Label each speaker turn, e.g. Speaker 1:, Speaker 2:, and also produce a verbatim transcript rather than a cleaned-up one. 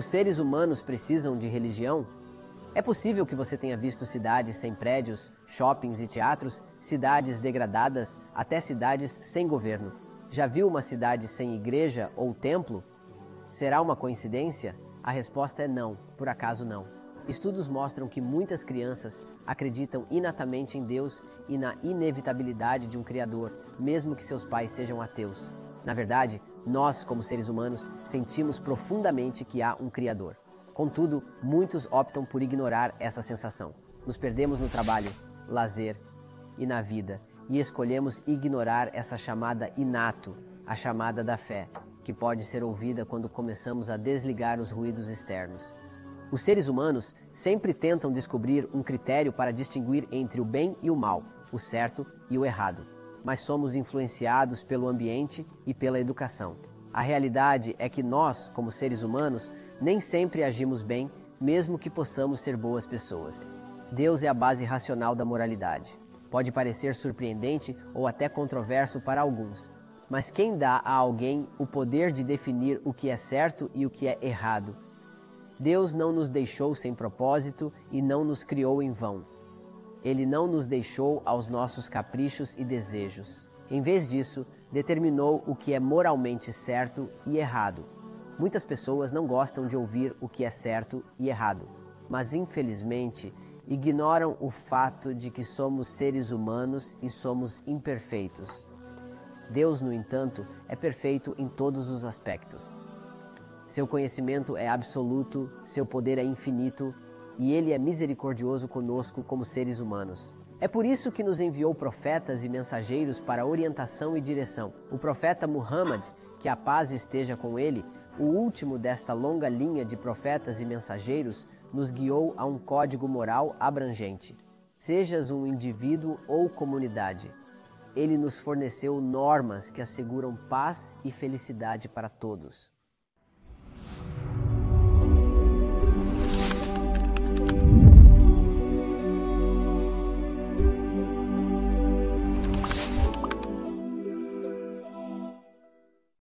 Speaker 1: Os seres humanos precisam de religião? É possível que você tenha visto cidades sem prédios, shoppings e teatros, cidades degradadas, até cidades sem governo. Já viu uma cidade sem igreja ou templo? Será uma coincidência? A resposta é não, por acaso não. Estudos mostram que muitas crianças acreditam inatamente em Deus e na inevitabilidade de um Criador, mesmo que seus pais sejam ateus. Na verdade, nós, como seres humanos, sentimos profundamente que há um Criador. Contudo, muitos optam por ignorar essa sensação. Nos perdemos no trabalho, lazer e na vida, e escolhemos ignorar essa chamada inato, a chamada da fé, que pode ser ouvida quando começamos a desligar os ruídos externos. Os seres humanos sempre tentam descobrir um critério para distinguir entre o bem e o mal, o certo e o errado, mas somos influenciados pelo ambiente e pela educação. A realidade é que nós, como seres humanos, nem sempre agimos bem, mesmo que possamos ser boas pessoas. Deus é a base racional da moralidade. Pode parecer surpreendente ou até controverso para alguns, mas quem dá a alguém o poder de definir o que é certo e o que é errado? Deus não nos deixou sem propósito e não nos criou em vão. Ele não nos deixou aos nossos caprichos e desejos. Em vez disso, determinou o que é moralmente certo e errado. Muitas pessoas não gostam de ouvir o que é certo e errado, mas infelizmente ignoram o fato de que somos seres humanos e somos imperfeitos. Deus, no entanto, é perfeito em todos os aspectos. Seu conhecimento é absoluto, seu poder é infinito e Ele é misericordioso conosco como seres humanos. É por isso que nos enviou profetas e mensageiros para orientação e direção. O profeta Muhammad, que a paz esteja com ele, o último desta longa linha de profetas e mensageiros, nos guiou a um código moral abrangente. Sejas um indivíduo ou comunidade, ele nos forneceu normas que asseguram paz e felicidade para todos.